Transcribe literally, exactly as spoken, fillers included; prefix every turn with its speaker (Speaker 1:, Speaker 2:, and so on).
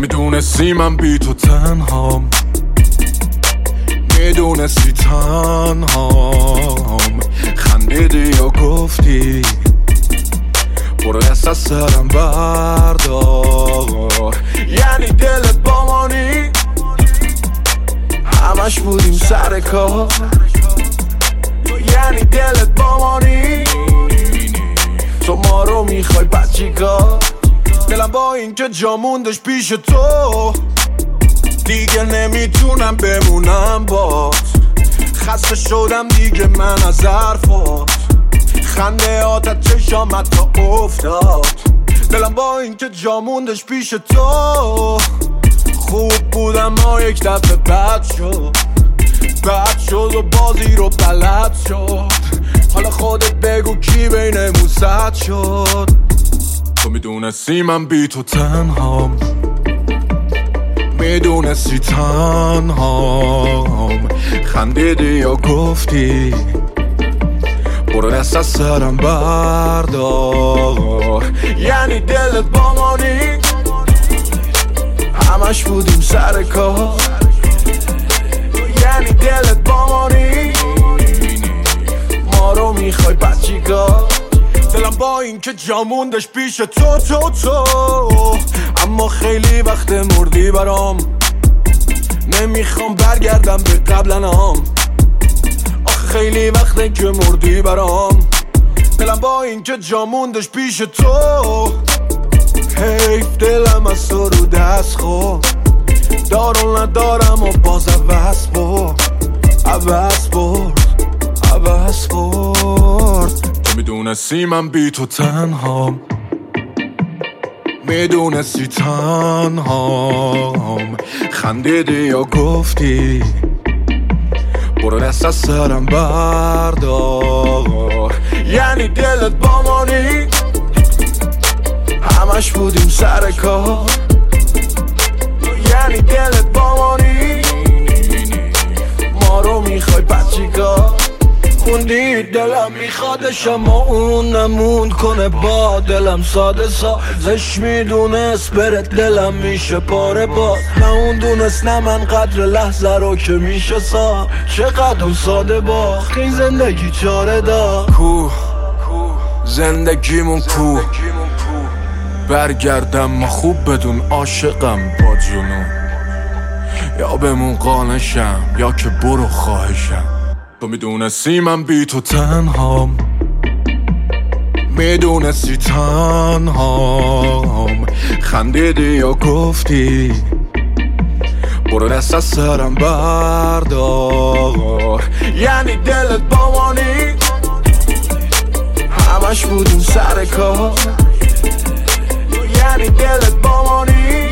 Speaker 1: میدونستی من بی تو تنهام، میدونستی تنهام، خندیدی یا گفتی برو دست از سرم بردار. یعنی دلت با مانی همش بودیم سر کار، یعنی دلت با مانی تو ما رو میخوای بد چیکار؟ دلم با این که جا موندش پیش تو دیگه نمیتونم بمونم بات، خسته شدم دیگه من از حرفات، خنده آتت چشامت تا افتاد. دلم با این که جا موندش پیش تو خوب بودم ما یک دفعه بد شد، بد شد و بازی رو بلد شد. حالا خودت بگو کی بینمون زد شد؟ تو میدونستی من بی تو تنهام، میدونستی تنهام، خندیدی یا گفتی برو دست از سرم بردار. یعنی دلت با مانی همش بودیم سر کار، یعنی دلت با مانی ما رو میخوای بد چیکار؟ دلم با این که جا موندش پیش تو تو تو اما خیلی وقت مردی برام، نمیخوام برگردم به قبلنام. آخه خیلی وقته که مردی برام، دلم با این که جا موندش پیش تو حیف دلم از تو رو دست خورد، دارو ندارم و باز عوض برد، عوض برد، عوض برد. تو میدونستی من بی تو تنهام، میدونستی تنهام، خندیدی یا گفتی برو دست از سرم بردار. یعنی دلت با مانی همش بودیم سر کار، یعنی دلت با مانی ما رو میخوای بد چیکار؟ خوندی دلم میخوادش اما اون نموند کنه با دلم ساده سازش میدونست برت دلم میشه پاره باز، نه اون دونست نه من قدر لحظه رو که میشه سا چقدر اون ساده باخت این زندگی چاره دا. کو زندگیمون کو برگردم ما خوب بدون عاشقم با جنون، یا بمون قانشم یا که برو خواهشم. تو میدونستی من بی تو تنهام، میدونستی تنهام، خندیدی یا گفتی برو دست از سرم بردار. یعنی دلت با مانی همش بودیم سر کار، یعنی دلت با مانی